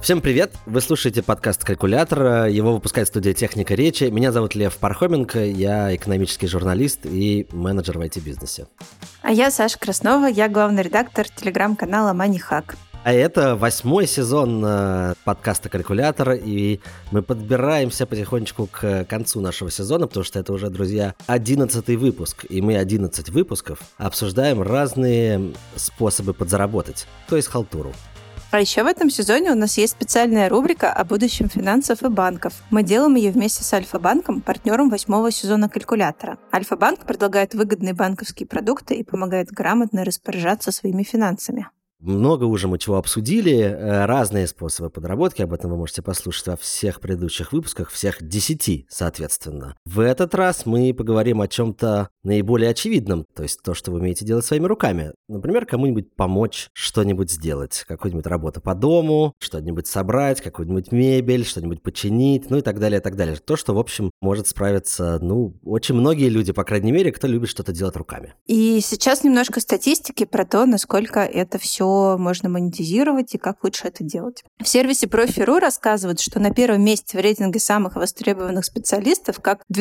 Всем привет! Вы слушаете подкаст «Калькулятор». Его выпускает студия «Техника речи». Меня зовут Лев Пархоменко, я экономический журналист и менеджер в IT-бизнесе. А я Саша Краснова, я главный редактор телеграм-канала MoneyHack. А это 8-й сезон подкаста «Калькулятор», и мы подбираемся потихонечку к концу нашего сезона, потому что это уже, друзья, 11-й выпуск, и мы 11 выпусков обсуждаем разные способы подзаработать, то есть халтуру. А еще в этом сезоне у нас есть специальная рубрика о будущем финансов и банков. Мы делаем ее вместе с Альфа-банком, партнером 8-го сезона «Калькулятора». Альфа-банк предлагает выгодные банковские продукты и помогает грамотно распоряжаться своими финансами. Много уже мы чего обсудили, разные способы подработки, об этом вы можете послушать во всех предыдущих выпусках, всех 10, соответственно. В этот раз мы поговорим о чем-то наиболее очевидном, то есть то, что вы умеете делать своими руками. Например, кому-нибудь помочь что-нибудь сделать, какую-нибудь работу по дому, что-нибудь собрать, какую-нибудь мебель, что-нибудь починить, ну и так далее, и так далее. То, что, в общем, может справиться, очень многие люди, по крайней мере, кто любит что-то делать руками. И сейчас немножко статистики про то, насколько это все можно монетизировать и как лучше это делать. В сервисе Профи.ру рассказывают, что на первом месте в рейтинге самых востребованных специалистов как в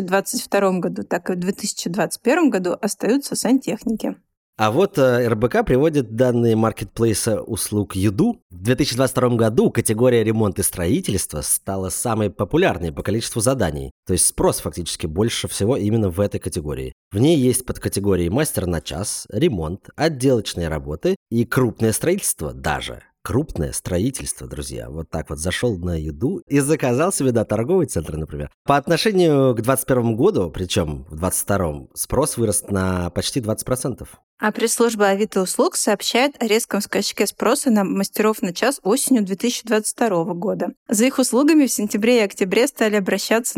2022 году, так и в 2021 году остаются сантехники. А вот РБК приводит данные маркетплейса услуг Юду. В 2022 году категория ремонт и строительство стала самой популярной по количеству заданий. То есть спрос фактически больше всего именно в этой категории. В ней есть подкатегории мастер на час, ремонт, отделочные работы и крупное строительство даже. Крупное строительство, друзья. Вот так вот зашел на Юду и заказал себе, торговый центр, например. По отношению к 2021 году, причем в 2022, спрос вырос на почти 20%. А пресс-служба Авито услуг сообщает о резком скачке спроса на мастеров на час осенью 2022 года. За их услугами в сентябре и октябре стали обращаться на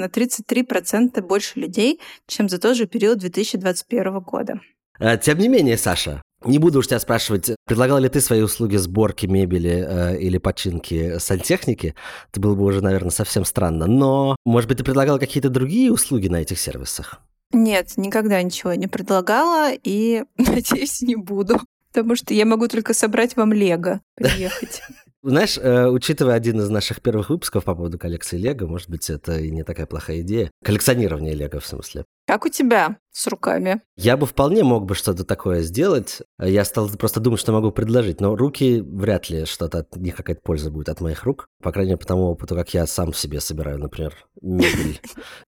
33% больше людей, чем за тот же период 2021 года. Тем не менее, Саша, не буду уж тебя спрашивать, предлагал ли ты свои услуги сборки мебели или починки сантехники. Это было бы уже, наверное, совсем странно. Но, может быть, ты предлагал какие-то другие услуги на этих сервисах? Нет, никогда ничего не предлагала и, надеюсь, не буду. Потому что я могу только собрать вам лего, приехать. Знаешь, учитывая один из наших первых выпусков по поводу коллекции лего, может быть, это и не такая плохая идея. Коллекционирование лего, в смысле. Как у тебя с руками? Я бы вполне мог бы что-то такое сделать. Я стал просто думать, что могу предложить, но руки вряд ли что-то от них какая-то польза будет от моих рук. По крайней мере, по тому опыту, как я сам себе собираю, например, мебель.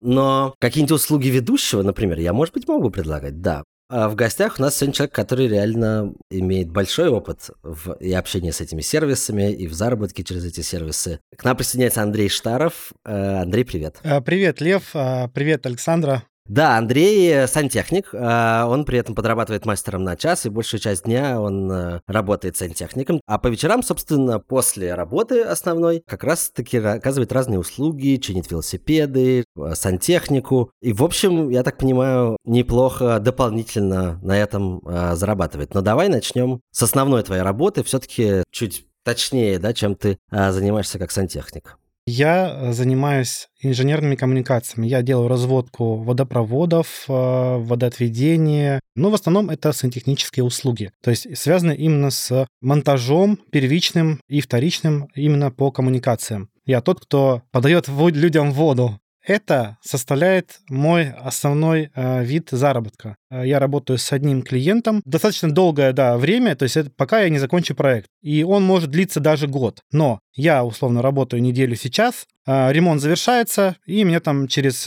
Но какие-нибудь услуги ведущего, например, я, может быть, мог бы предлагать, да. А в гостях у нас сегодня человек, который реально имеет большой опыт и общении с этими сервисами, и в заработке через эти сервисы. К нам присоединяется Андрей Штаров. Андрей, привет. Привет, Лев. Привет, Александра. Да, Андрей сантехник, он при этом подрабатывает мастером на час, и большую часть дня он работает сантехником. А по вечерам, собственно, после работы основной, как раз-таки оказывает разные услуги, чинит велосипеды, сантехнику. И, в общем, я так понимаю, неплохо дополнительно на этом зарабатывает. Но давай начнем с основной твоей работы, все-таки чуть точнее, чем ты занимаешься как сантехник. Я занимаюсь инженерными коммуникациями. Я делаю разводку водопроводов, водоотведение. Но в основном это сантехнические услуги. То есть связаны именно с монтажом первичным и вторичным именно по коммуникациям. Я тот, кто подает людям воду. Это составляет мой основной вид заработка. Я работаю с одним клиентом достаточно долгое время, то есть это пока я не закончу проект. И он может длиться даже год. Но я, условно, работаю неделю сейчас, ремонт завершается, и меня там через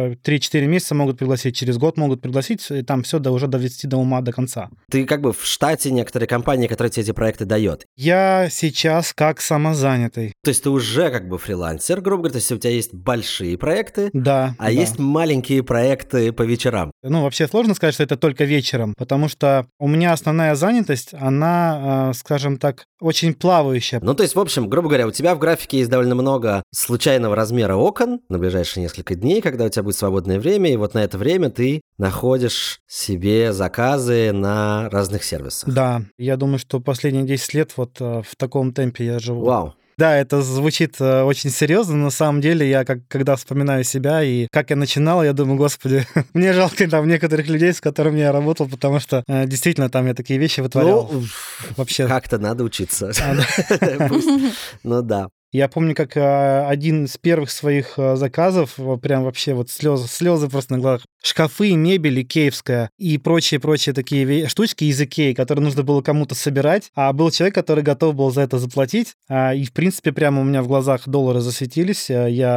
3-4 месяца могут пригласить, через год могут пригласить, и там все уже довести до ума до конца. Ты как бы в штате некоторой компании, которая тебе эти проекты дает. Я сейчас как самозанятый. То есть ты уже как бы фрилансер, грубо говоря, то есть у тебя есть большие проекты, да. Есть маленькие проекты по вечерам. Вообще сложно сказать, что это только вечером, потому что у меня основная занятость, она, скажем так, очень плавающая. То есть, в общем, грубо говоря, у тебя в графике есть довольно много случайного размера окон на ближайшие несколько дней, когда у тебя будет свободное время, и вот на это время ты находишь себе заказы на разных сервисах. Да, я думаю, что последние 10 лет вот в таком темпе я живу. Вау. Да, это звучит очень серьезно, но на самом деле я когда вспоминаю себя и как я начинал, я думаю, господи, мне жалко там некоторых людей, с которыми я работал, потому что действительно там я такие вещи вытворял. Вообще. Как-то надо учиться. Да. Я помню, как один из первых своих заказов, прям вообще вот слезы просто на глазах. Шкафы, мебель икеевская и прочие такие штучки из Икеи, которые нужно было кому-то собирать. А был человек, который готов был за это заплатить. И, в принципе, прямо у меня в глазах доллары засветились.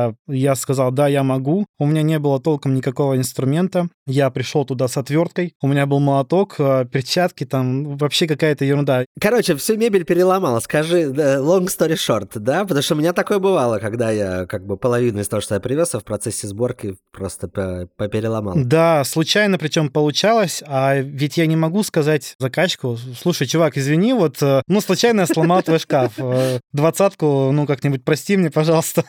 Я сказал, да, я могу. У меня не было толком никакого инструмента. Я пришел туда с отверткой. У меня был молоток, перчатки, там вообще какая-то ерунда. Короче, всю мебель переломал. Скажи, long story short, да? Потому что у меня такое бывало, когда я как бы половину из того, что я привез, в процессе сборки просто попереломал. Да, случайно причем получалось, а ведь я не могу сказать заказчику, слушай, чувак, извини, вот, случайно я сломал твой шкаф, 20-ку, как-нибудь прости мне, пожалуйста.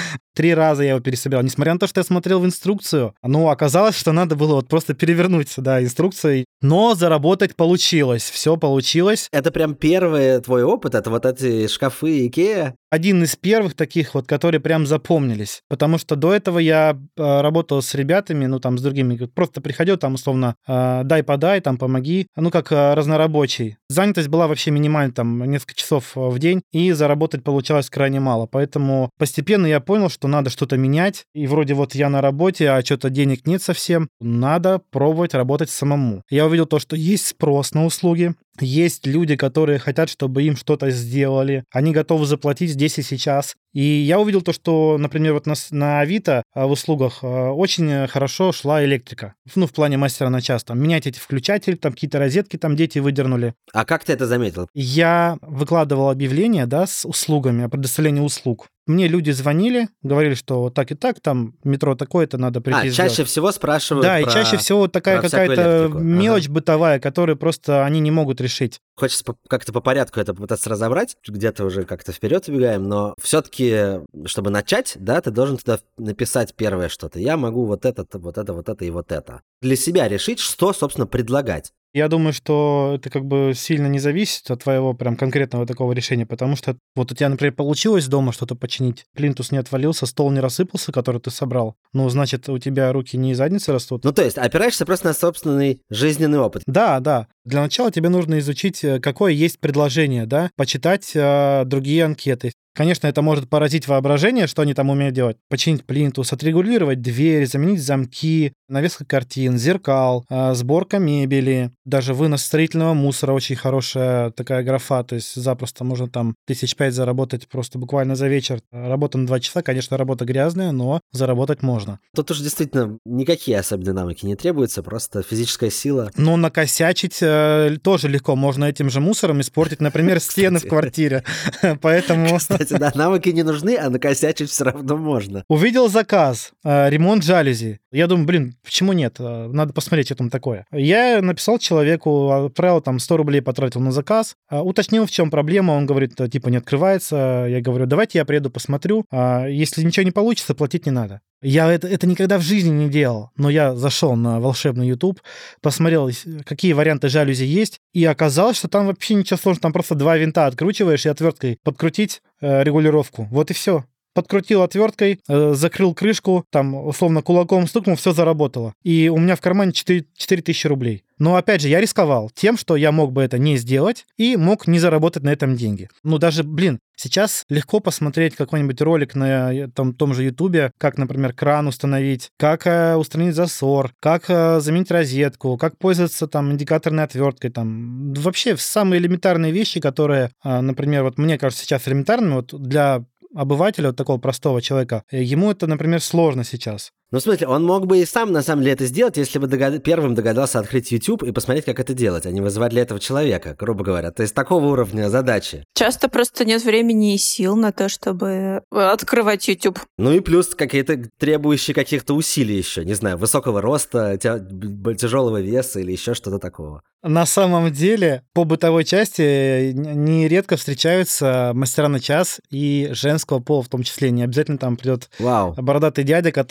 3 раза я его пересобирал, несмотря на то, что я смотрел в инструкцию, оказалось, что надо было вот просто перевернуть, инструкцией, но заработать получилось, все получилось. Это прям первый твой опыт, это вот эти шкафы Икеа? Один из первых таких вот, которые прям запомнились, потому что до этого я работал с ребятами, с другими, просто приходил, условно, дай-подай, помоги, как разнорабочий. Занятость была вообще минимальная, несколько часов в день, и заработать получалось крайне мало, поэтому постепенно я понял, что надо что-то менять, и вроде вот я на работе, а что-то денег нет совсем, надо пробовать работать самому. Я увидел то, что есть спрос на услуги, есть люди, которые хотят, чтобы им что-то сделали, они готовы заплатить здесь и сейчас. И я увидел то, что, например, вот на Авито в услугах очень хорошо шла электрика. В плане мастера на час. Менять эти включатели, какие-то розетки дети выдернули. А как ты это заметил? Я выкладывал объявления, с услугами, о предоставлении услуг. Мне люди звонили, говорили, что вот так и так, метро такое-то надо прийти сделать. Чаще всего спрашивают Да, и чаще всего такая какая-то мелочь бытовая, которую просто они не могут решить. Хочется как-то по порядку это попытаться разобрать, где-то уже как-то вперед убегаем, но все-таки, чтобы начать, ты должен туда написать первое что-то. Я могу вот это и вот это. Для себя решить, что, собственно, предлагать. Я думаю, что это сильно не зависит от твоего прям конкретного такого решения, потому что вот у тебя, например, получилось дома что-то починить, плинтус не отвалился, стол не рассыпался, который ты собрал, значит, у тебя руки не из задницы растут. То есть опираешься просто на собственный жизненный опыт. Да. Для начала тебе нужно изучить, какое есть предложение, почитать другие анкеты. Конечно, это может поразить воображение, что они там умеют делать. Починить плинтус, отрегулировать дверь, заменить замки, навеска картин, зеркал, сборка мебели, даже вынос строительного мусора, очень хорошая такая графа, то есть запросто можно 5,000 заработать просто буквально за вечер. Работа на 2 часа, конечно, работа грязная, но заработать можно. Тут уж действительно никакие особенные навыки не требуются, просто физическая сила. Но накосячить тоже легко. Можно этим же мусором испортить, например, стены в квартире. Поэтому... Кстати, навыки не нужны, а накосячить все равно можно. Увидел заказ, ремонт жалюзи. Я думаю, почему нет? Надо посмотреть, что там такое. Я написал человеку, отправил 100 рублей, потратил на заказ, уточнил, в чем проблема. Он говорит, не открывается. Я говорю, давайте я приеду, посмотрю. Если ничего не получится, платить не надо. Я это никогда в жизни не делал, но я зашел на волшебный YouTube, посмотрел, какие варианты жалюзи есть, и оказалось, что там вообще ничего сложного, там просто 2 винта откручиваешь и отверткой подкрутить регулировку. Вот и все. Подкрутил отверткой, закрыл крышку, условно кулаком стукнул, все заработало. И у меня в кармане 4000 рублей. Но опять же, я рисковал тем, что я мог бы это не сделать и мог не заработать на этом деньги. Даже, сейчас легко посмотреть какой-нибудь ролик на том же Ютубе, как, например, кран установить, как устранить засор, как заменить розетку, как пользоваться индикаторной отверткой. Вообще самые элементарные вещи, которые, например, мне кажется сейчас элементарными, для обывателя, такого простого человека, ему это, например, сложно сейчас. В смысле, он мог бы и сам, на самом деле, это сделать, если бы первым догадался открыть YouTube и посмотреть, как это делать, а не вызывать для этого человека, грубо говоря. То есть такого уровня задачи. Часто просто нет времени и сил на то, чтобы открывать YouTube. И плюс какие-то требующие каких-то усилий еще, не знаю, высокого роста, тяжелого веса или еще что-то такого. На самом деле, по бытовой части нередко встречаются мастера на час и женского пола в том числе. Не обязательно придет бородатый дядя, который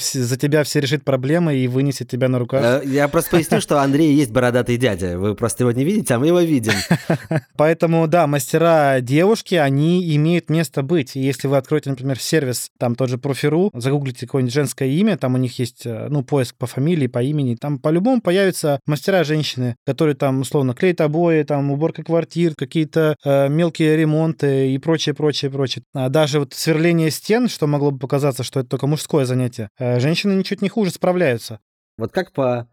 за тебя все решит проблемы и вынесет тебя на руках. Я просто поясню, что Андрей есть бородатый дядя. Вы просто его не видите, а мы его видим. Поэтому, да, мастера девушки, они имеют место быть. И если вы откроете, например, сервис, там тот же Профи.ру, загуглите какое-нибудь женское имя, там у них есть, поиск по фамилии, по имени, там по-любому появятся мастера-женщины, которые там, условно, клеят обои, там, уборка квартир, какие-то мелкие ремонты и прочее. А даже вот сверление стен, что могло бы показаться, что это только мужское занятие, женщины ничуть не хуже справляются. Вот как по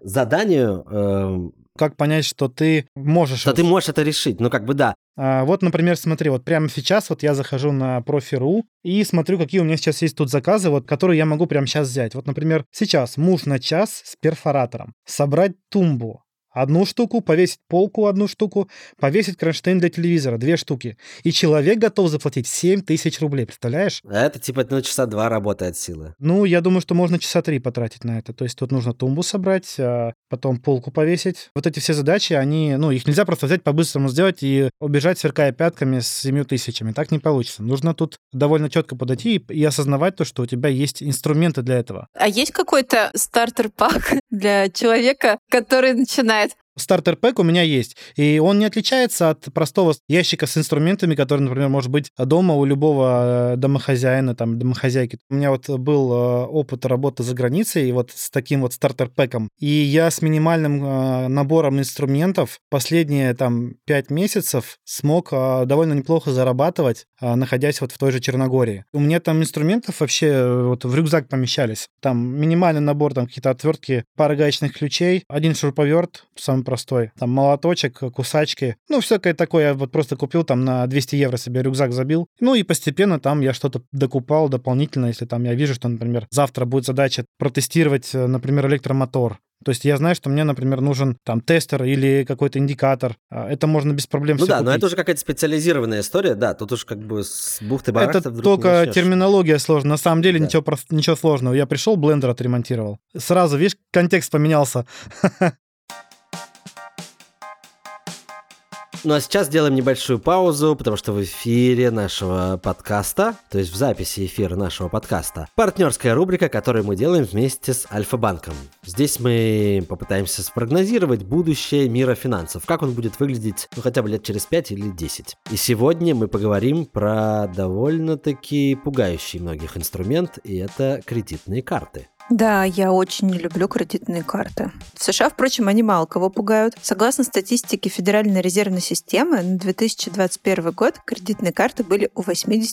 заданию... Как понять, что ты можешь... Что ты можешь это решить, да. Вот, например, смотри, вот прямо сейчас вот я захожу на Профи.ру и смотрю, какие у меня сейчас есть тут заказы, вот, которые я могу прямо сейчас взять. Вот, например, сейчас муж на час с перфоратором, собрать тумбу, 1 штуку, повесить полку 1 штуку, повесить кронштейн для телевизора 2 штуки. И человек готов заплатить 7000 рублей, представляешь? Это типа часа 2 работы от силы. Я думаю, что можно часа 3 потратить на это. То есть тут нужно тумбу собрать, потом полку повесить. Вот эти все задачи, их нельзя просто взять по-быстрому сделать и убежать, сверкая пятками с 7000. Так не получится. Нужно тут довольно четко подойти и осознавать то, что у тебя есть инструменты для этого. А есть какой-то стартер-пак для человека, который начинает? Стартер-пэк у меня есть, и он не отличается от простого ящика с инструментами, который, например, может быть дома у любого домохозяина, домохозяйки. У меня вот был опыт работы за границей, и вот с таким вот стартер-пэком, и я с минимальным набором инструментов последние 5 месяцев смог довольно неплохо зарабатывать, находясь вот в той же Черногории. У меня там инструментов вообще вот в рюкзак помещались. Там минимальный набор, какие-то отвертки, пара гаечных ключей, 1 шуруповерт, самый простой. Там молоточек, кусачки. Всякое такое. Я вот просто купил на 200 евро себе рюкзак забил. И постепенно там я что-то докупал дополнительно, если я вижу, что, например, завтра будет задача протестировать, например, электромотор. То есть я знаю, что мне, например, нужен тестер или какой-то индикатор. Это можно без проблем все купить. Но это уже какая-то специализированная история, да, тут уж с бухты-барахты это вдруг только не начнешь. Терминология сложная. На самом деле ничего сложного. Я пришел, блендер отремонтировал. Сразу, видишь, контекст поменялся. А сейчас сделаем небольшую паузу, потому что в эфире нашего подкаста, то есть в записи эфира нашего подкаста, партнерская рубрика, которую мы делаем вместе с Альфа-банком. Здесь мы попытаемся спрогнозировать будущее мира финансов, как он будет выглядеть хотя бы лет через 5 или 10. И сегодня мы поговорим про довольно-таки пугающий многих инструмент, и это кредитные карты. Да, я очень не люблю кредитные карты. В США, впрочем, они мало кого пугают. Согласно статистике Федеральной резервной системы, на 2021 год кредитные карты были у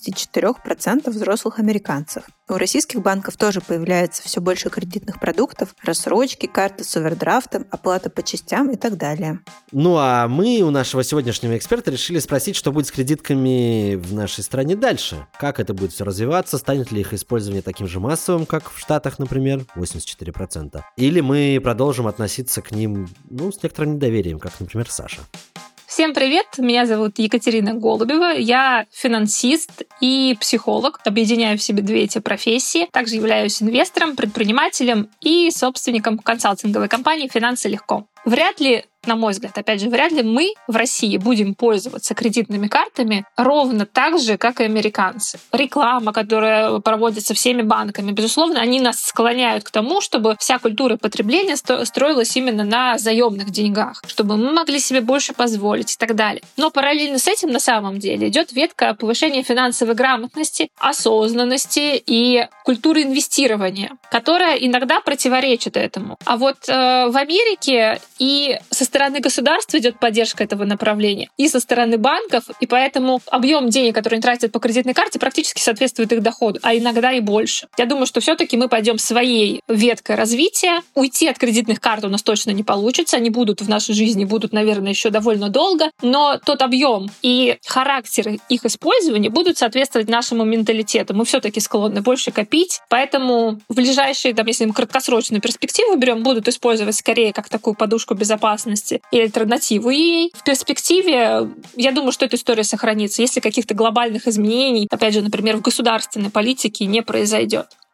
84% взрослых американцев. У российских банков тоже появляется все больше кредитных продуктов, рассрочки, карты с овердрафтом, оплата по частям и так далее. А мы у нашего сегодняшнего эксперта решили спросить, что будет с кредитками в нашей стране дальше. Как это будет все развиваться, станет ли их использование таким же массовым, как в Штатах, например, 84%. Или мы продолжим относиться к ним, с некоторым недоверием, как, например, Саша. Всем привет, меня зовут Екатерина Голубева, я финансист и психолог, объединяю в себе 2 эти профессии, также являюсь инвестором, предпринимателем и собственником консалтинговой компании «Финансы легко». Вряд ли, на мой взгляд, опять же, вряд ли мы в России будем пользоваться кредитными картами ровно так же, как и американцы. Реклама, которая проводится всеми банками, безусловно, они нас склоняют к тому, чтобы вся культура потребления строилась именно на заемных деньгах, чтобы мы могли себе больше позволить и так далее. Но параллельно с этим на самом деле идет ветка повышения финансовой грамотности, осознанности и культуры инвестирования, которая иногда противоречит этому. А вот в Америке и со стороны государства идет поддержка этого направления, и со стороны банков, и поэтому объем денег, который они тратят по кредитной карте, практически соответствует их доходу, а иногда и больше. Я думаю, что все-таки мы пойдем своей веткой развития. Уйти от кредитных карт у нас точно не получится, они будут в нашей жизни, будут, наверное, еще довольно долго, но тот объем и характер их использования будут соответствовать нашему менталитету. Мы все-таки склонны больше копить, поэтому в ближайшие, если мы краткосрочную перспективу берем, будут использовать скорее как такую подушку безопасности и альтернативу ей. В перспективе, я думаю, что эта история сохранится, если каких-то глобальных изменений, опять же, например, в государственной политике не произойдет.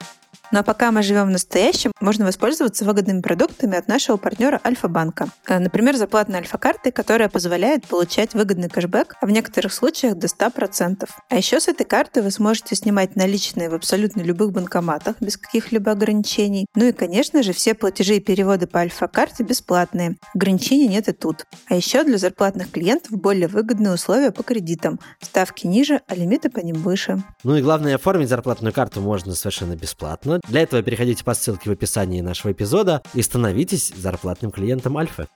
Ну а пока мы живем в настоящем, можно воспользоваться выгодными продуктами от нашего партнера Альфа-банка. Например, зарплатной Альфа-картой, которая позволяет получать выгодный кэшбэк, а в некоторых случаях до 100%. А еще с этой карты вы сможете снимать наличные в абсолютно любых банкоматах без каких-либо ограничений. Ну и, конечно же, все платежи и переводы по Альфа-карте бесплатные. Ограничений нет и тут. А еще для зарплатных клиентов более выгодные условия по кредитам. Ставки ниже, а лимиты по ним выше. Ну и главное, оформить зарплатную карту можно совершенно бесплатно. Для этого переходите по ссылке в описании нашего эпизода и становитесь зарплатным клиентом Альфы.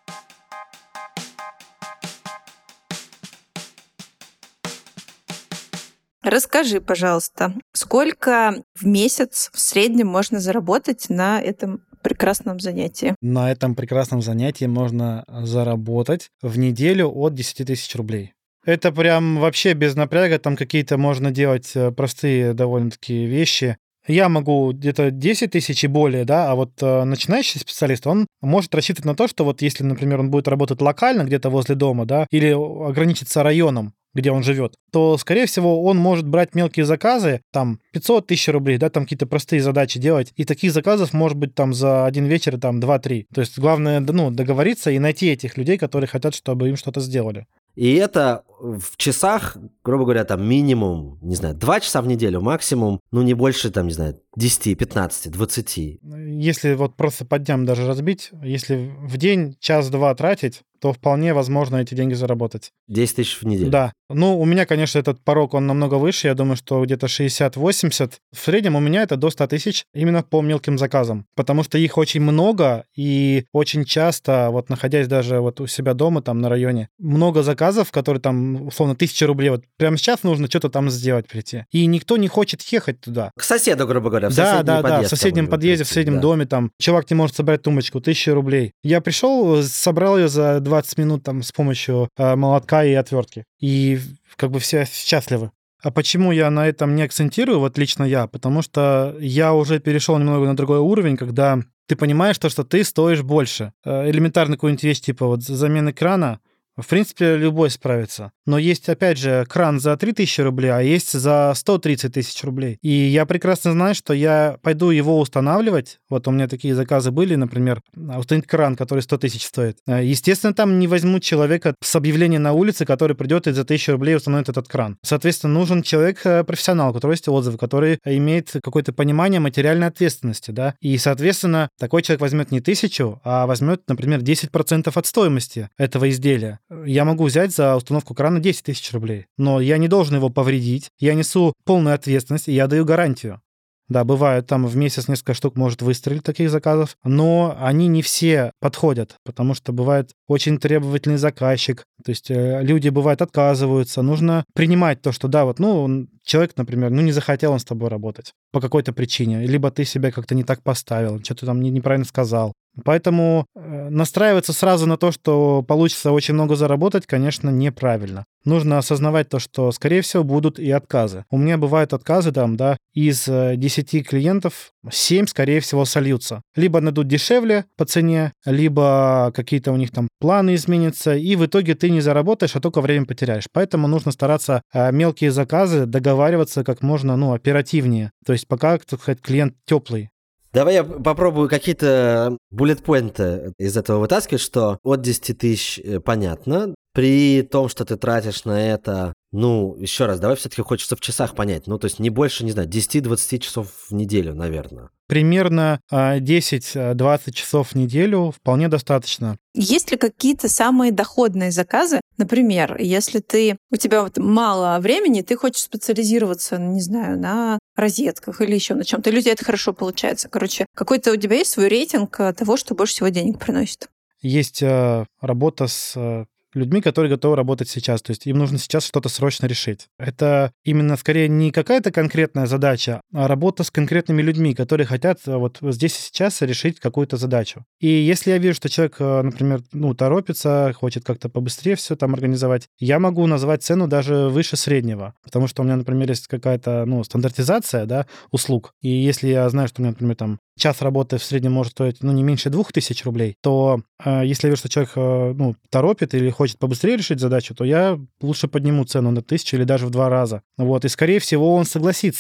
Расскажи, пожалуйста, сколько в месяц в среднем можно заработать на этом прекрасном занятии? На этом прекрасном занятии можно заработать в неделю от 10 тысяч рублей. Это прям вообще без напряга, там какие-то можно делать простые довольно-таки вещи. Я могу где-то 10 тысяч и более, да, а вот начинающий специалист, он может рассчитывать на то, что вот если, например, он будет работать локально где-то возле дома, да, или ограничиться районом, где он живет, то, скорее всего, он может брать мелкие заказы, там, 500 тысяч рублей, да, там какие-то простые задачи делать, и таких заказов может быть там за один вечер, там, 2-3. То есть главное, ну, договориться и найти этих людей, которые хотят, чтобы им что-то сделали. И это в часах, грубо говоря, там минимум, не знаю, 2 часа в неделю, максимум, ну не больше, там, не знаю, 10, 15, 20. Если вот просто по дням даже разбить, если в день час-два тратить, то вполне возможно эти деньги заработать. 10 тысяч в неделю. Да. Ну, у меня, конечно, этот порог, он намного выше. Я думаю, что где-то 60-80. В среднем у меня это до 100 тысяч именно по мелким заказам. Потому что их очень много, и очень часто, вот находясь даже вот у себя дома, там на районе, много заказов, которые там, условно, 1000 рублей. Вот прямо сейчас нужно что-то там сделать, прийти. И никто не хочет ехать туда. К соседу, грубо говоря, в Да, соседний подъезд. в соседнем там, подъезде, в соседнем доме, там, чувак не может собрать тумбочку, 1000 рублей. Я пришел, собрал ее за 20 минут там с помощью молотка и отвертки. И как бы все счастливы. А почему я на этом не акцентирую, вот лично я? Потому что я уже перешел немного на другой уровень, когда ты понимаешь то, что ты стоишь больше. Элементарная какую-нибудь вещь, типа вот замена крана, в принципе, любой справится. Но есть, опять же, кран за 3000 рублей, а есть за 130 тысяч рублей. И я прекрасно знаю, что я пойду его устанавливать. Вот у меня такие заказы были, например, установить кран, который 100 тысяч стоит. Естественно, там не возьмут человека с объявления на улице, который придет и за 1000 рублей установит этот кран. Соответственно, нужен человек-профессионал, у которого есть отзывы, который имеет какое-то понимание материальной ответственности, да. И, соответственно, такой человек возьмет не 1000, а возьмет, например, 10% от стоимости этого изделия. Я могу взять за установку крана 10 тысяч рублей, но я не должен его повредить, я несу полную ответственность, и я даю гарантию. Да, бывает, там в месяц несколько штук может выстрелить таких заказов, но они не все подходят, потому что бывает очень требовательный заказчик, то есть люди, бывает, отказываются. Нужно принимать то, что да, вот, ну, человек, например, ну, не захотел он с тобой работать по какой-то причине, либо ты себя как-то не так поставил, что-то там неправильно сказал. Поэтому настраиваться сразу на то, что получится очень много заработать, конечно, неправильно. Нужно осознавать то, что, скорее всего, будут и отказы. У меня бывают отказы, там, да, из 10 клиентов 7, скорее всего, сольются. Либо найдут дешевле по цене, либо какие-то у них там планы изменятся, и в итоге ты не заработаешь, а только время потеряешь. Поэтому нужно стараться мелкие заказы договариваться как можно, ну, оперативнее. То есть пока, так сказать, клиент теплый. Давай я попробую какие-то буллет-поинты из этого вытаскивать, что от 10 тысяч понятно. При том, что ты тратишь на это, ну, еще раз, давай все-таки хочется в часах понять. Ну, то есть не больше, не знаю, 10-20 часов в неделю, наверное. Примерно 10-20 часов в неделю вполне достаточно. Есть ли какие-то самые доходные заказы? Например, если у тебя вот мало времени, ты хочешь специализироваться, не знаю, на розетках или еще на чем-то, или у тебя это хорошо получается. Короче, какой-то у тебя есть свой рейтинг того, что больше всего денег приносит? Есть работа с людьми, которые готовы работать сейчас. То есть им нужно сейчас что-то срочно решить. Это именно скорее не какая-то конкретная задача, а работа с конкретными людьми, которые хотят вот здесь и сейчас решить какую-то задачу. И если я вижу, что человек, например, торопится, хочет как-то побыстрее все там организовать, я могу назвать цену даже выше среднего. Потому что у меня, например, есть какая-то стандартизация, да, услуг. И если я знаю, что у меня, например, там час работы в среднем может стоить, не меньше 2000 рублей, то если я вижу, что человек, торопит или хочет побыстрее решить задачу, то я лучше подниму цену на 1000 или даже в 2 раза. Вот, и, скорее всего, он согласится.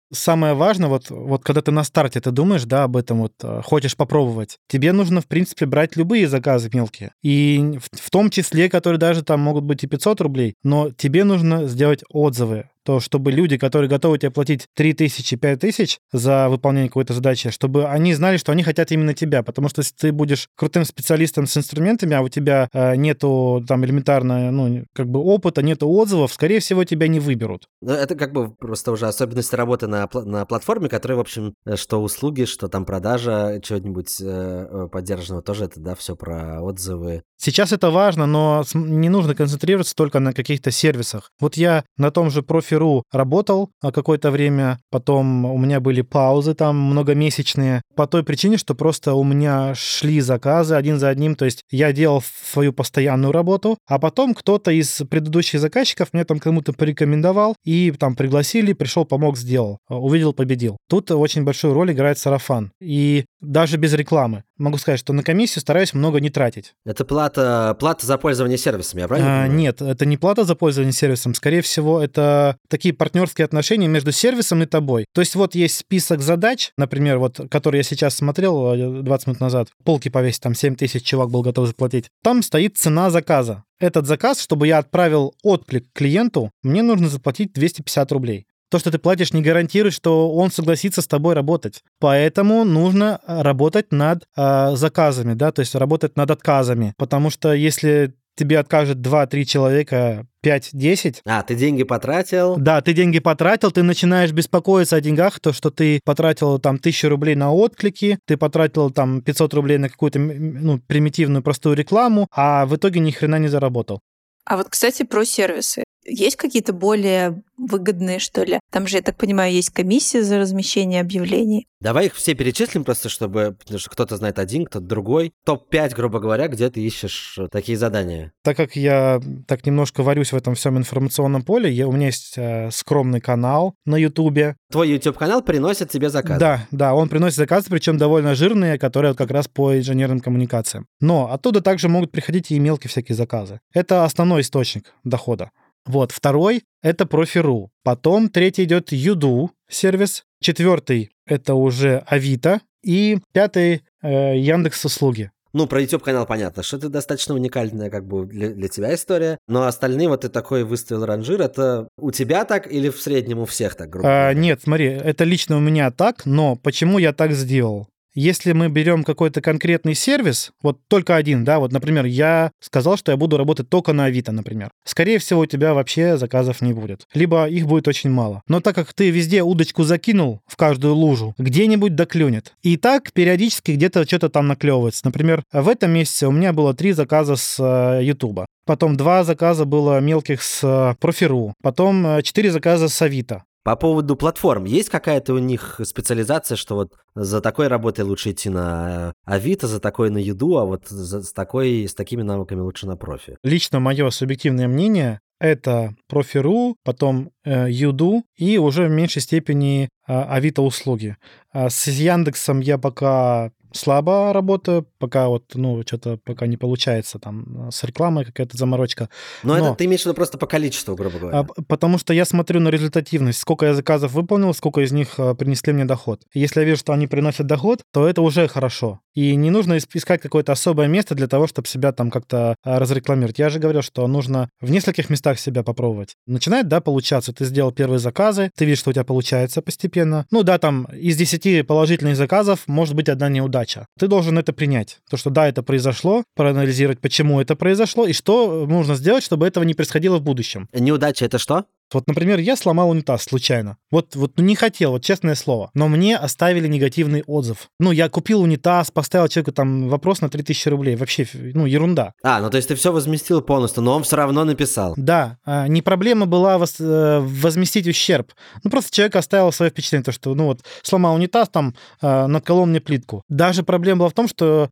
самое важное, вот когда ты на старте, ты думаешь, да, об этом, вот хочешь попробовать, тебе нужно, в принципе, брать любые заказы мелкие. И в том числе, которые даже там могут быть и 500 рублей, но тебе нужно сделать отзывы, то чтобы люди, которые готовы тебе платить 3000, 5000 за выполнение какой-то задачи, чтобы они знали, что они хотят именно тебя. Потому что если ты будешь крутым специалистом с инструментами, а у тебя нету там элементарно, как бы опыта, нету отзывов, скорее всего, тебя не выберут. Ну, это как бы просто уже особенности работы на платформе, которая, в общем, что услуги, что там продажа чего-нибудь поддержанного, тоже это, да, все про отзывы. Сейчас это важно, но не нужно концентрироваться только на каких-то сервисах. Вот я на том же Профи.ру работал какое-то время, потом у меня были паузы там многомесячные, по той причине, что просто у меня шли заказы один за одним, то есть я делал свою постоянную работу, а потом кто-то из предыдущих заказчиков меня там кому-то порекомендовал, и там пригласили, пришел, помог, сделал, увидел, победил. Тут очень большую роль играет сарафан. И даже без рекламы. Могу сказать, что на комиссию стараюсь много не тратить. Это плата за пользование сервисом, я правильно понимаю? Нет, это не плата за пользование сервисом. Скорее всего, это такие партнерские отношения между сервисом и тобой. То есть вот есть список задач, например, вот, который я сейчас смотрел 20 минут назад, полки повесить, там 7000 чувак был готов заплатить. Там стоит цена заказа. Этот заказ, чтобы я отправил отклик клиенту, мне нужно заплатить 250 рублей. То, что ты платишь, не гарантирует, что он согласится с тобой работать. Поэтому нужно работать над заказами, да, то есть работать над отказами. Потому что если тебе откажет 2-3 человека, 5-10. Ты деньги потратил. Да, ты деньги потратил, ты начинаешь беспокоиться о деньгах, то, что ты потратил там 1000 рублей на отклики, ты потратил там 500 рублей на какую-то примитивную простую рекламу, а в итоге ни хрена не заработал. А вот, кстати, про сервисы. Есть какие-то более выгодные, что ли? Там же, я так понимаю, есть комиссия за размещение объявлений. Давай их все перечислим просто, потому что кто-то знает один, кто-то другой. Топ-5, грубо говоря, где ты ищешь такие задания. Так как я так немножко варюсь в этом всем информационном поле, у меня есть скромный канал на Ютубе. Твой YouTube-канал приносит тебе заказы. Да, он приносит заказы, причем довольно жирные, которые как раз по инженерным коммуникациям. Но оттуда также могут приходить и мелкие всякие заказы. Это основной источник дохода. Вот, второй — это Профи.ру. Потом третий идет Юду сервис. Четвертый — это уже Авито. И пятый — Яндекс.Услуги. Про YouTube-канал понятно, что это достаточно уникальная как бы для тебя история. Но остальные, вот ты такой выставил ранжир, это у тебя так или в среднем у всех так, грубо говоря? Нет, смотри, это лично у меня так, но почему я так сделал? Если мы берем какой-то конкретный сервис, вот только один, да, вот, например, я сказал, что я буду работать только на Авито, например. Скорее всего, у тебя вообще заказов не будет. Либо их будет очень мало. Но так как ты везде удочку закинул в каждую лужу, где-нибудь доклюнет. И так периодически где-то что-то там наклевывается. Например, в этом месяце у меня было 3 заказа с Ютуба. Потом 2 заказа было мелких с Профи.ру. Потом 4 заказа с Авито. По поводу платформ, есть какая-то у них специализация, что вот за такой работой лучше идти на Авито, за такой на Юду, а вот с такими навыками лучше на Профи? Лично мое субъективное мнение — это Профи.ру, потом Юду и уже в меньшей степени Авито услуги. С Яндексом я пока слабо работаю, пока что-то пока не получается, там с рекламой какая-то заморочка. Но это ты имеешь в виду просто по количеству, грубо говоря. Потому что я смотрю на результативность, сколько я заказов выполнил, сколько из них принесли мне доход. Если я вижу, что они приносят доход, то это уже хорошо. И не нужно искать какое-то особое место для того, чтобы себя там как-то разрекламировать. Я же говорил, что нужно в нескольких местах себя попробовать. Начинает, получаться. Ты сделал первые заказы, ты видишь, что у тебя получается постепенно. Там из 10 положительных заказов может быть 1 неудача. Ты должен это принять. То, что это произошло, проанализировать, почему это произошло и что нужно сделать, чтобы этого не происходило в будущем. Неудача — это что? Вот, например, я сломал унитаз случайно. Вот не хотел, честное слово. Но мне оставили негативный отзыв. Я купил унитаз, поставил человеку там вопрос на 3000 рублей. Вообще, ерунда. То есть ты все возместил полностью, но он все равно написал. Да, не проблема была возместить ущерб. Просто человек оставил свое впечатление, то, что, сломал унитаз, там, надколол мне плитку. Даже проблема была в том, что,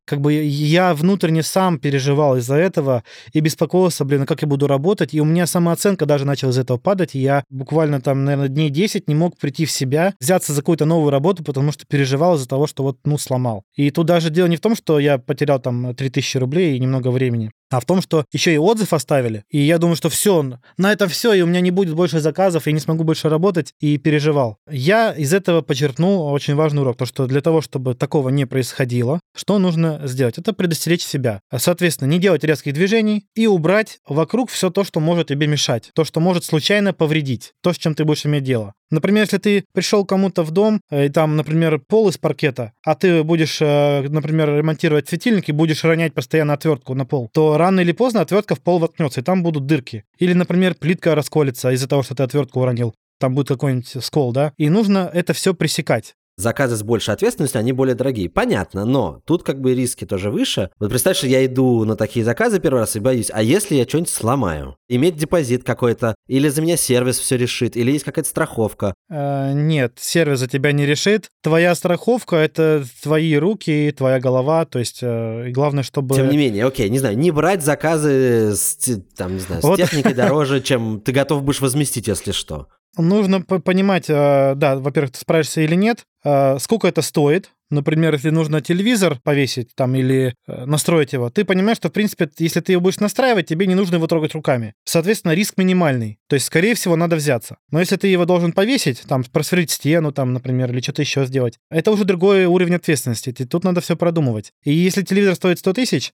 я внутренне сам переживал из-за этого и беспокоился, как я буду работать, и у меня самооценка даже начала из этого падать, и я буквально там, наверное, дней 10 не мог прийти в себя, взяться за какую-то новую работу, потому что переживал из-за того, что сломал. И тут даже дело не в том, что я потерял там 3000 рублей и немного времени. а в том, что еще и отзыв оставили. И я думаю, что все, на этом все, и у меня не будет больше заказов, я не смогу больше работать, и переживал. Я из этого почерпнул очень важный урок, то, что для того, чтобы такого не происходило, что нужно сделать? Это предостеречь себя. Соответственно, не делать резких движений и убрать вокруг все то, что может тебе мешать, то, что может случайно повредить, то, с чем ты будешь иметь дело. Например, если ты пришел кому-то в дом, и там, например, пол из паркета, а ты будешь, например, ремонтировать светильник и будешь ронять постоянно отвертку на пол, то рано или поздно отвертка в пол воткнется, и там будут дырки. Или, например, плитка расколется из-за того, что ты отвертку уронил. Там будет какой-нибудь скол, да? И нужно это все пресекать. Заказы с большей ответственностью, они более дорогие. Понятно, но тут как бы риски тоже выше. Вот представь, что я иду на такие заказы первый раз и боюсь, а если я что-нибудь сломаю? Иметь депозит какой-то, или за меня сервис все решит, или есть какая-то страховка? Нет, сервис за тебя не решит. Твоя страховка — это твои руки, твоя голова, то есть и главное, чтобы... Тем не менее, окей, не знаю, не брать заказы с техникой дороже, чем ты готов будешь возместить, если что. Нужно понимать, да, во-первых, ты справишься или нет, сколько это стоит. Например, если нужно телевизор повесить там или настроить его, ты понимаешь, что, в принципе, если ты его будешь настраивать, тебе не нужно его трогать руками. Соответственно, риск минимальный. То есть, скорее всего, надо взяться. Но если ты его должен повесить, там, просверлить стену, там, например, или что-то еще сделать, это уже другой уровень ответственности. И тут надо все продумывать. И если телевизор стоит 100 тысяч,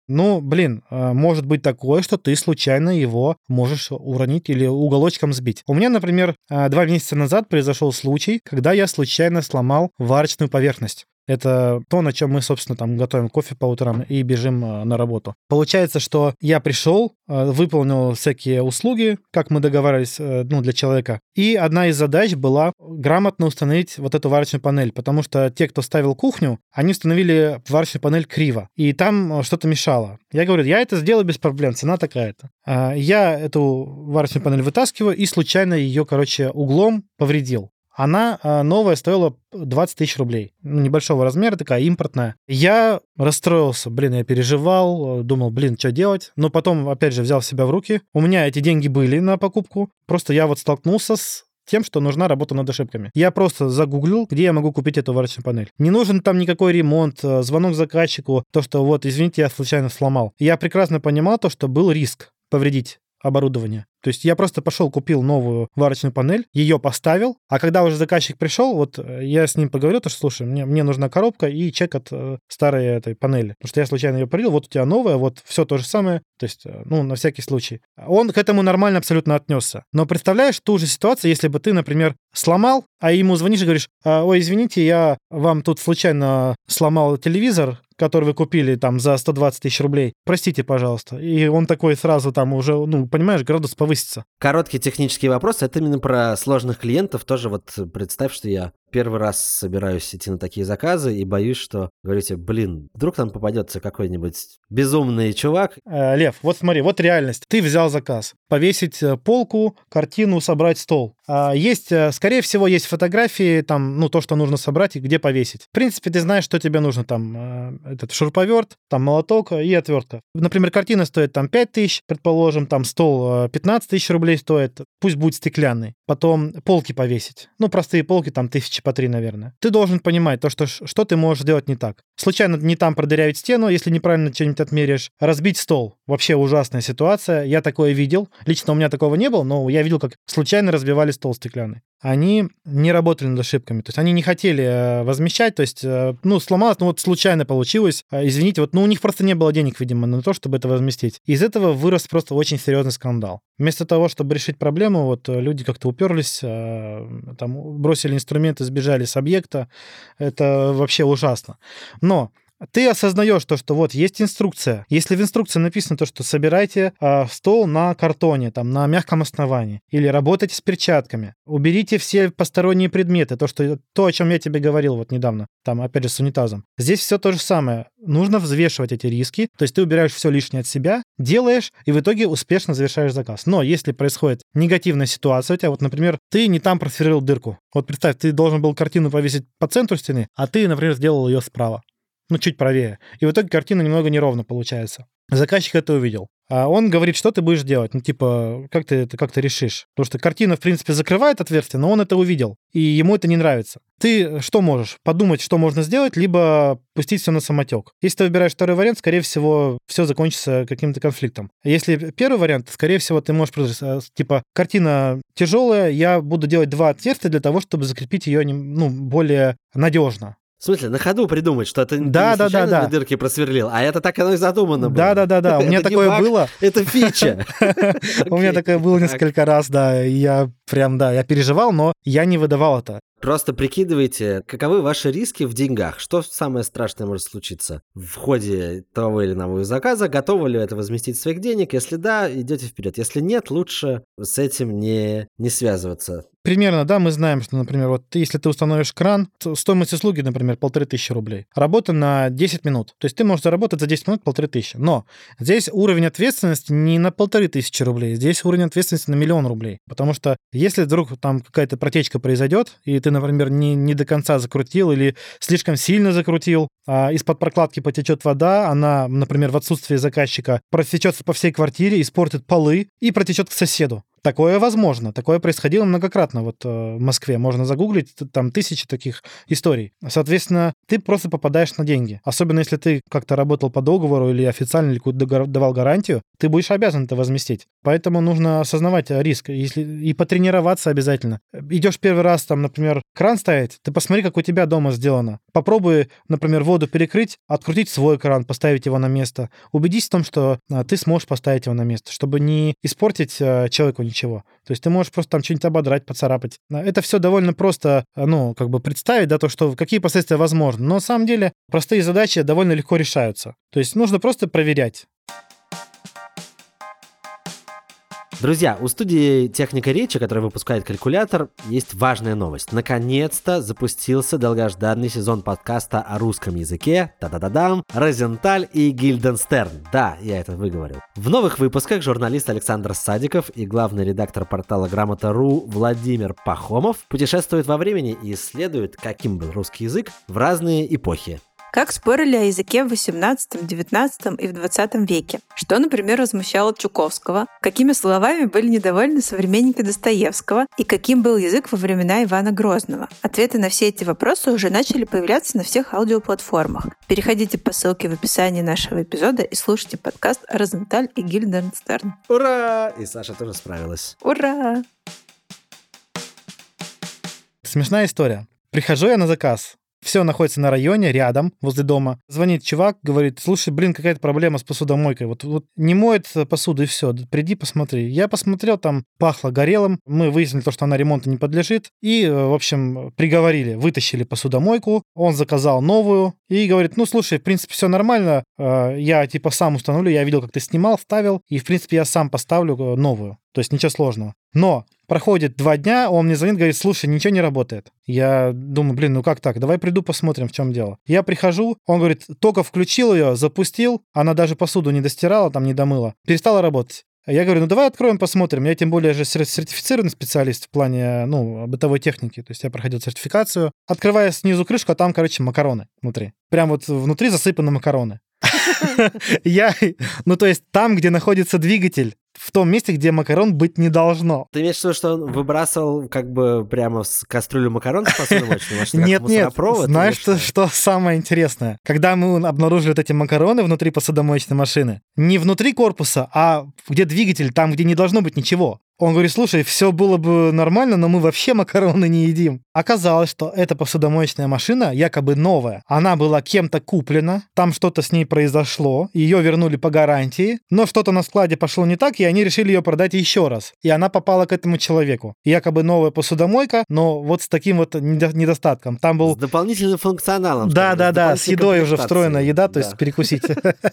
может быть такое, что ты случайно его можешь уронить или уголочком сбить. У меня, например, 2 месяца назад произошел случай, когда я случайно сломал варочную поверхность. Это то, на чем мы, собственно, там готовим кофе по утрам и бежим на работу. Получается, что я пришел, выполнил всякие услуги, как мы договаривались, для человека. И одна из задач была грамотно установить вот эту варочную панель, потому что те, кто ставил кухню, они установили варочную панель криво, и там что-то мешало. Я говорю, я это сделаю без проблем, цена такая-то. Я эту варочную панель вытаскиваю и случайно ее, углом повредил. Она новая стоила 20 тысяч рублей. Небольшого размера, такая импортная. Я расстроился, я переживал, думал, что делать. Но потом, опять же, взял себя в руки. У меня эти деньги были на покупку. Просто я столкнулся с тем, что нужна работа над ошибками. Я просто загуглил, где я могу купить эту варочную панель. Не нужен там никакой ремонт, звонок заказчику, то, что извините, я случайно сломал. Я прекрасно понимал то, что был риск повредить оборудование. То есть я просто пошел, купил новую варочную панель, ее поставил, а когда уже заказчик пришел, я с ним поговорил, что, слушай, мне нужна коробка и чек от старой этой панели, потому что я случайно ее повредил, у тебя новая, все то же самое, то есть, на всякий случай. Он к этому нормально абсолютно отнесся. Но представляешь ту же ситуацию, если бы ты, например, сломал, а ему звонишь и говоришь, ой, извините, я вам тут случайно сломал телевизор, который вы купили там за 120 тысяч рублей. Простите, пожалуйста. И он такой сразу там уже, понимаешь, градус повысится. Короткий технический вопрос. Это именно про сложных клиентов. Тоже представь, что я первый раз собираюсь идти на такие заказы и боюсь, что говорите, вдруг там попадется какой-нибудь безумный чувак. Лев, смотри, реальность. Ты взял заказ. Повесить полку, картину, собрать стол. Скорее всего, есть фотографии, там, то, что нужно собрать и где повесить. В принципе, ты знаешь, что тебе нужно. Там этот шуруповерт, там молоток и отвертка. Например, картина стоит там 5 тысяч, предположим, там стол 15 тысяч рублей стоит. Пусть будет стеклянный. Потом полки повесить. Простые полки, там 1000 по 3, наверное. Ты должен понимать то, что ты можешь делать не так. Случайно не там продырявить стену, если неправильно что-нибудь отмеряешь. Разбить стол. Вообще ужасная ситуация. Я такое видел. Лично у меня такого не было, но я видел, как случайно разбивали стол стеклянный. Они не работали над ошибками. То есть они не хотели возмещать. То есть, сломалось, случайно получилось. Извините, у них просто не было денег, видимо, на то, чтобы это возместить. Из этого вырос просто очень серьезный скандал. Вместо того, чтобы решить проблему, люди как-то уперлись, там, бросили инструменты, сбежали с объекта. Это вообще ужасно. Но ты осознаешь то, что есть инструкция. Если в инструкции написано то, что собирайте стол на картоне, там, на мягком основании, или работайте с перчатками, уберите все посторонние предметы, то, о чем я тебе говорил недавно, там, опять же, с унитазом. Здесь все то же самое. Нужно взвешивать эти риски, то есть ты убираешь все лишнее от себя, делаешь, и в итоге успешно завершаешь заказ. Но если происходит негативная ситуация у тебя, например, ты не там просверлил дырку. Представь, ты должен был картину повесить по центру стены, а ты, например, сделал ее справа. чуть правее. И в итоге картина немного неровно получается. Заказчик это увидел. А он говорит, что ты будешь делать? Как ты решишь? Потому что картина, в принципе, закрывает отверстие, но он это увидел, и ему это не нравится. Ты что можешь? Подумать, что можно сделать, либо пустить все на самотек. Если ты выбираешь второй вариант, скорее всего, все закончится каким-то конфликтом. Если первый вариант, скорее всего, ты можешь просто, картина тяжелая, я буду делать 2 отверстия для того, чтобы закрепить ее, более надежно. В смысле, на ходу придумать, что ты не случайно 2 дырки просверлил, а это так оно и задумано было. Да. У меня такое было. Это фича. У меня такое было несколько раз, да. Я переживал, но я не выдавал это. Просто прикидывайте, каковы ваши риски в деньгах. Что самое страшное может случиться в ходе того или иного заказа? Готовы ли это возместить своих денег? Если да, идете вперед. Если нет, лучше с этим не связываться. Примерно, да, мы знаем, что, например, если ты установишь кран, стоимость услуги, например, 1500 рублей. Работа на 10 минут. То есть ты можешь заработать за 10 минут 1500. Но здесь уровень ответственности не на 1500 рублей, здесь уровень ответственности на 1 000 000 рублей. Потому что если вдруг там какая-то протечка произойдет, и ты, например, не до конца закрутил или слишком сильно закрутил, а из-под прокладки потечет вода, она, например, в отсутствие заказчика протечет по всей квартире, испортит полы и протечет к соседу. Такое возможно. Такое происходило многократно в Москве. Можно загуглить, там 1000 таких историй. Соответственно, ты просто попадаешь на деньги. Особенно, если ты как-то работал по договору или официально, или какую-то давал гарантию, ты будешь обязан это возместить. Поэтому нужно осознавать риск и потренироваться обязательно. Идешь первый раз, например, кран ставить, ты посмотри, как у тебя дома сделано. Попробуй, например, воду перекрыть, открутить свой кран, поставить его на место. Убедись в том, что ты сможешь поставить его на место, чтобы не испортить человеку ничего. То есть ты можешь просто там что-нибудь ободрать, поцарапать. Это все довольно просто, представить, да, какие последствия возможны. Но на самом деле простые задачи довольно легко решаются. То есть нужно просто проверять. Друзья, у студии «Техника речи», которая выпускает калькулятор, есть важная новость. Наконец-то запустился долгожданный сезон подкаста о русском языке. Та-да-да-дам! Розенталь и Гильденстерн. Да, я это выговорил. В новых выпусках журналист Александр Садиков и главный редактор портала Грамота.ру Владимир Пахомов путешествуют во времени и исследуют, каким был русский язык в разные эпохи. Как спорили о языке в XVIII, XIX и в XX веке? Что, например, возмущало Чуковского? Какими словами были недовольны современники Достоевского? И каким был язык во времена Ивана Грозного? Ответы на все эти вопросы уже начали появляться на всех аудиоплатформах. Переходите по ссылке в описании нашего эпизода и слушайте подкаст «Розенталь и Гильденстерн». Ура! И Саша тоже справилась. Ура! Смешная история. Прихожу я на заказ. Все находится на районе, рядом, возле дома. Звонит чувак, говорит: слушай, какая-то проблема с посудомойкой. Вот не моет посуду, и все. Приди, посмотри. Я посмотрел, там пахло горелым. Мы выяснили, что она ремонту не подлежит. И, в общем, приговорили, вытащили посудомойку. Он заказал новую. И говорит: слушай, в принципе, все нормально. Я сам установлю. Я видел, как ты снимал, ставил. И, в принципе, я сам поставлю новую. То есть ничего сложного. Но проходит 2 дня, он мне звонит, говорит: слушай, ничего не работает. Я думаю, как так? Давай приду, посмотрим, в чем дело. Я прихожу, он говорит: только включил ее, запустил, она даже посуду не достирала, не домыла, перестала работать. Я говорю: давай откроем, посмотрим. Я тем более же сертифицированный специалист в плане, бытовой техники. То есть я проходил сертификацию. Открываю снизу крышку, а там, макароны внутри. Прям внутри засыпаны макароны. То есть там, где находится двигатель, в том месте, где макарон быть не должно. Ты имеешь в виду, что он выбрасывал прямо с кастрюлю макарон с посудомоечной машины? Нет, знаешь, что самое интересное? Когда мы обнаружили эти макароны внутри посудомоечной машины, не внутри корпуса, а где двигатель, там, где не должно быть ничего. Он говорит: слушай, все было бы нормально, но мы вообще макароны не едим. Оказалось, что эта посудомоечная машина якобы новая. Она была кем-то куплена, там что-то с ней произошло, ее вернули по гарантии, но что-то на складе пошло не так, и они решили ее продать еще раз. И она попала к этому человеку. Якобы новая посудомойка, но с таким недостатком. Там был... С дополнительным функционалом. Да, с едой уже встроенная еда, то есть перекусить.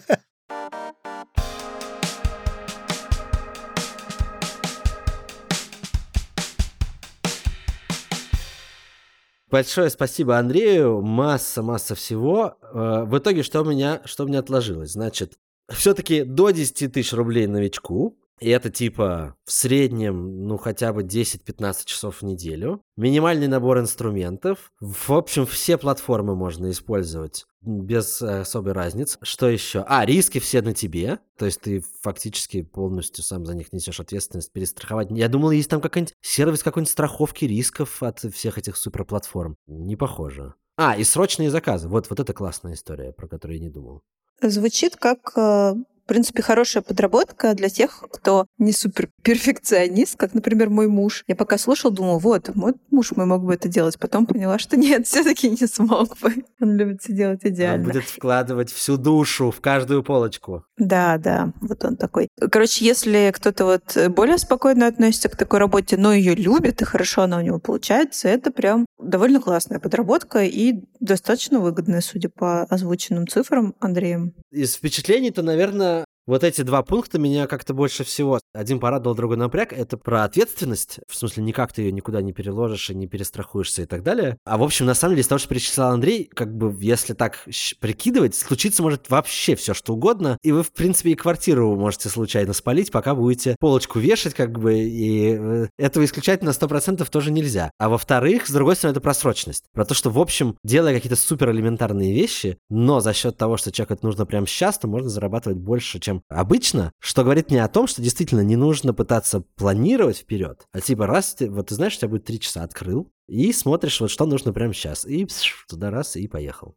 Большое спасибо Андрею. Масса всего. В итоге, что у меня отложилось? Значит, все-таки до 10 000 рублей новичку, И это типа в среднем, хотя бы 10-15 часов в неделю. Минимальный набор инструментов. В общем, все платформы можно использовать без особой разницы. Что еще? Риски все на тебе. То есть ты фактически полностью сам за них несешь ответственность, перестраховать. Я думал, есть там какой-нибудь сервис какой-нибудь страховки рисков от всех этих суперплатформ. Не похоже. И срочные заказы. Вот это классная история, про которую я не думал. Звучит как, в принципе, хорошая подработка для тех, кто не суперперфекционист, как, например, мой муж. Я пока слушала, думала, мой муж мог бы это делать. Потом поняла, что нет, все-таки не смог бы. Он любит все делать идеально. Он будет вкладывать всю душу в каждую полочку. Да, вот он такой. Короче, если кто-то более спокойно относится к такой работе, но ее любит, и хорошо она у него получается, это прям довольно классная подработка и достаточно выгодная, судя по озвученным цифрам Андреем. Из впечатлений-то, наверное, вот эти два пункта меня как-то больше всего. Один порадовал, другой напряг. Это про ответственность. В смысле, никак ты ее никуда не переложишь и не перестрахуешься и так далее. В общем, на самом деле, из того, что перечислял Андрей, если так прикидывать, случиться может вообще все, что угодно. И вы, в принципе, и квартиру можете случайно спалить, пока будете полочку вешать, и этого исключать на 100% тоже нельзя. А во-вторых, с другой стороны, это про срочность. Про то, что, в общем, делая какие-то суперэлементарные вещи, но за счет того, что человеку это нужно прямо сейчас, то можно зарабатывать больше, чем обычно, что говорит мне о том, что действительно не нужно пытаться планировать вперед, типа раз, ты знаешь, у тебя будет 3 часа, открыл, и смотришь, что нужно прямо сейчас, и туда раз, и поехал.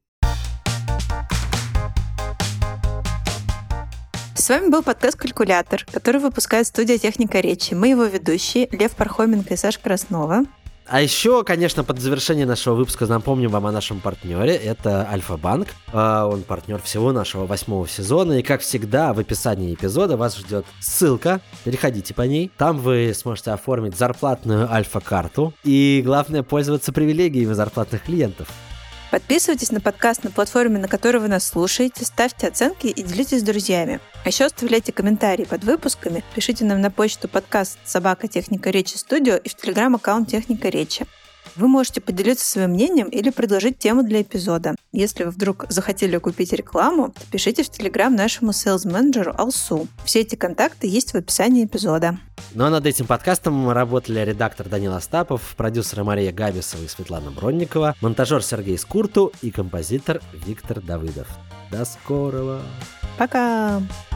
С вами был подкаст «Калькулятор», который выпускает студия «Техника речи». Мы его ведущие Лев Пархоменко и Саша Краснова. А еще, конечно, под завершение нашего выпуска напомним вам о нашем партнере. Это Альфа-банк. Он партнер всего нашего 8-го сезона. И, как всегда, в описании эпизода вас ждет ссылка. Переходите по ней. Там вы сможете оформить зарплатную Альфа-карту. И, главное, пользоваться привилегиями зарплатных клиентов. Подписывайтесь на подкаст на платформе, на которой вы нас слушаете, ставьте оценки и делитесь с друзьями. А еще оставляйте комментарии под выпусками, пишите нам на почту подкаст@техника речи студио и в телеграм-аккаунт Техника речи. Вы можете поделиться своим мнением или предложить тему для эпизода. Если вы вдруг захотели купить рекламу, то пишите в телеграм нашему сейлс-менеджеру Алсу. Все эти контакты есть в описании эпизода. Ну а над этим подкастом работали редактор Данил Остапов, продюсеры Мария Габисова и Светлана Бронникова, монтажер Сергей Скурту и композитор Виктор Давыдов. До скорого! Пока!